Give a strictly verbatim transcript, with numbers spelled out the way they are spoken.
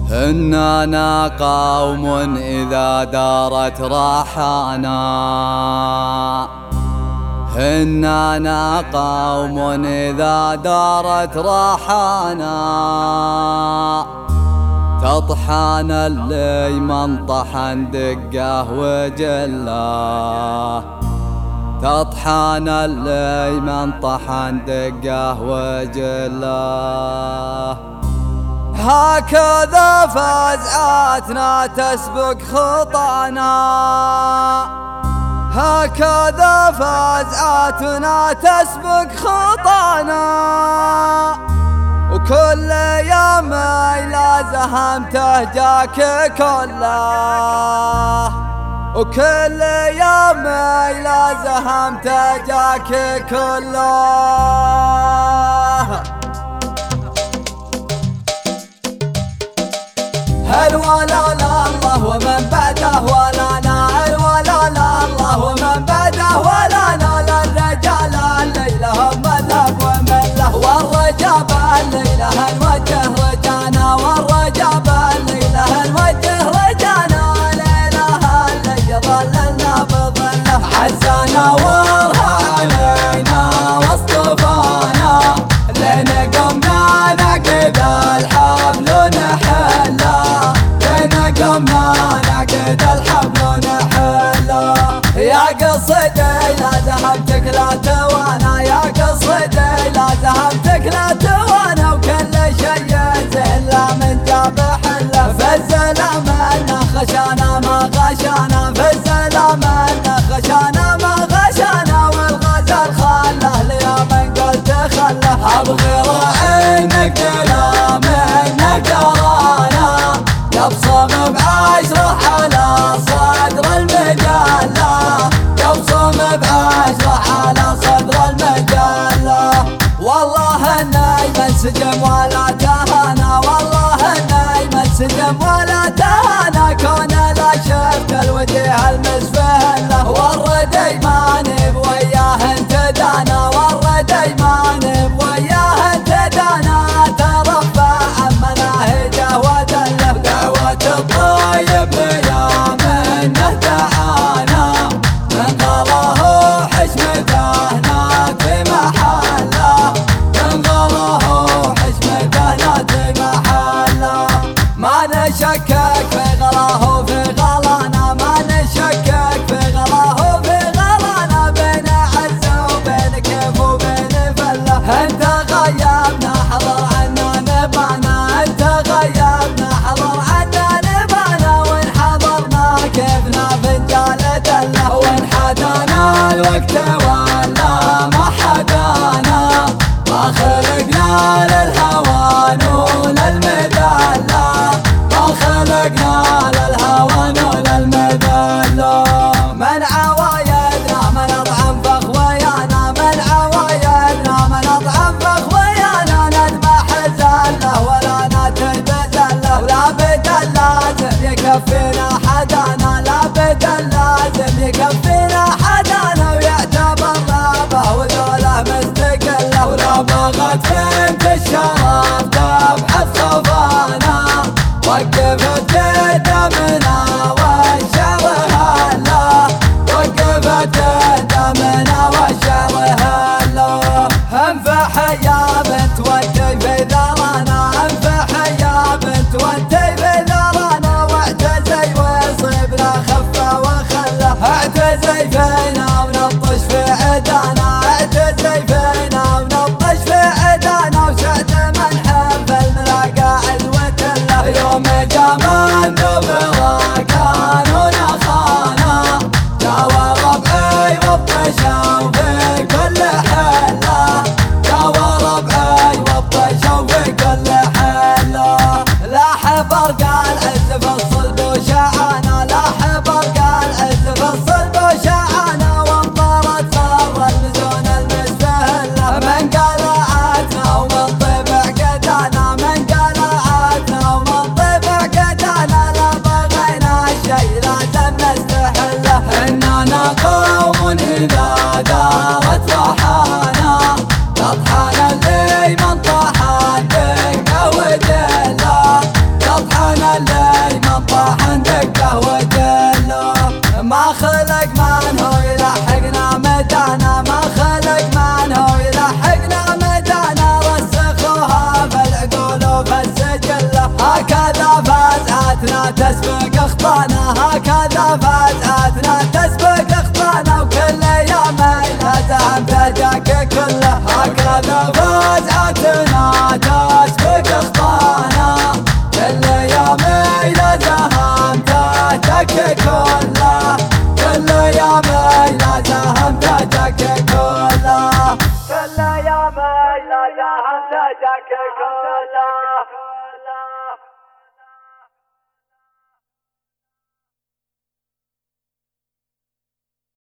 إننا قوم إذا دارت راحانا، إننا قوم إذا دارت راحانا، تطحن اللي منطحن دقه وجله، تطحن اللي منطحن دقه وجله. هكذا فزعاتنا تسبق خطانا، هكذا فزعاتنا تسبق خطانا، وكل يوم إلى زهمته جاك كله، وكل يوم إلى زهمته جاك كله. الولا لا الله ومن بعده ولا نار، ولا لا الله ومن بعده ولا نار. الرجال الليلة هم مذهب ومله، والرجاب الليلة نوجه رجانا، والرجاب الليلة نوجه رجانا. ليلة اللي ظللنا بظله، عزانا ورها علينا واصطفانا، لين قمنا نعقد الحبل ونحله، قمنا نعقد الحبل ونحله. يا قصدي لا ذهبتك لا توانا، يا قصدي لا ذهبتك لا توانا، وكل شيء زلا من جاب حله. في الزلام انا خشانا ما غشانا، في الزلام انا خشانا ما غشانا، والغزل خله ليوم قلت خله. ابغي راعينك كلام انك ترانا، يبصم بعشرة على صدر المجلة، يبصم بعشرة على صدر المجلة. والله النايم انسجم ولا تهانا، والله النايم انسجم ولا تهانا، كون لا شفت الوجه المسفله. والردي ما نب وياه انت دانا، والردي ما نب وياه انت دانا، ترفع عن مناهجه ودله. دعوة الطيب يا منه دعانا، من غلاه حشمته نادي محله، من غلاه حشمته نادي محله. ما نشكك في غلاه في غلانا، ما نشكك في غلاه في غلانا، بين عز وبين كيف وبين فله. انت غيبنا حضر عنا نبانا، انت غيبنا حضر عنا نبانا، وان حضرنا كيفنا فنجال دله، وان حدانا الوقت ولا ما حدانا، ما خلقنا للهوان وللمذله، ما خلقنا للهوان وللمذله. من عوايدنا من اطعم فخويانا، من عوايدنا من اطعم فخويانا، نذبح زله ولا نترك زله، ولا بد لازم يكفينا حدانا، لا بد لازم يكفينا حدانا، ويعتبر رابه وذوله مستقله. ولا بغت بنت الشرف تبحث خفانا، وقفت دمنا والشعر هلا، وقفت دمنا والشعر هلا. انفح يا بنت وانتي في ذرانا، انفح يا بنت وانتي في ذرانا، واعتزي وصيبنا خفه وخله، اعتزي فينا ونبطش في عدانا، اعتزي فينا ونبطش في عدانا، وسعد من حب الملا قاعد وتله. يوم جمال دبره كانوا نخانا، جاوى ربعي وبطشوا في كل حله، جاوى ربعي وبطشوا في تسبق اخطانا، هكذا فزعتنا تسبق اخطانا، وكل يوم لازم تجاك كله، هكذا فزعتنا تسبق اخطانا، كل يوم لازم تجاك كله، كل يوم لازم تجاك كله، كل يوم لازم تجاك كله.